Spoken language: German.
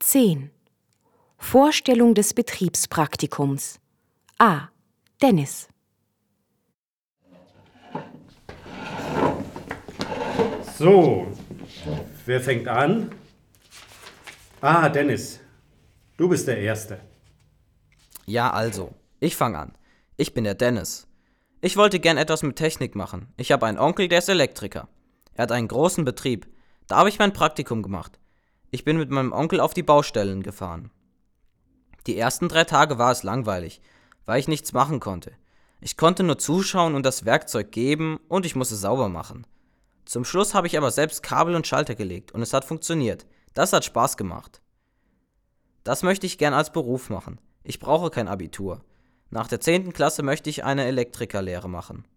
10. Vorstellung des Betriebspraktikums. A. Dennis. So, wer fängt an? Dennis, du bist der Erste. Ja, also, ich fange an. Ich bin der Dennis. Ich wollte gern etwas mit Technik machen. Ich habe einen Onkel, der ist Elektriker. Er hat einen großen Betrieb. Da habe ich mein Praktikum gemacht. Ich bin mit meinem Onkel auf die Baustellen gefahren. Die ersten 3 Tage war es langweilig, weil ich nichts machen konnte. Ich konnte nur zuschauen und das Werkzeug geben und ich musste sauber machen. Zum Schluss habe ich aber selbst Kabel und Schalter gelegt und es hat funktioniert. Das hat Spaß gemacht. Das möchte ich gern als Beruf machen. Ich brauche kein Abitur. Nach der 10. Klasse möchte ich eine Elektrikerlehre machen.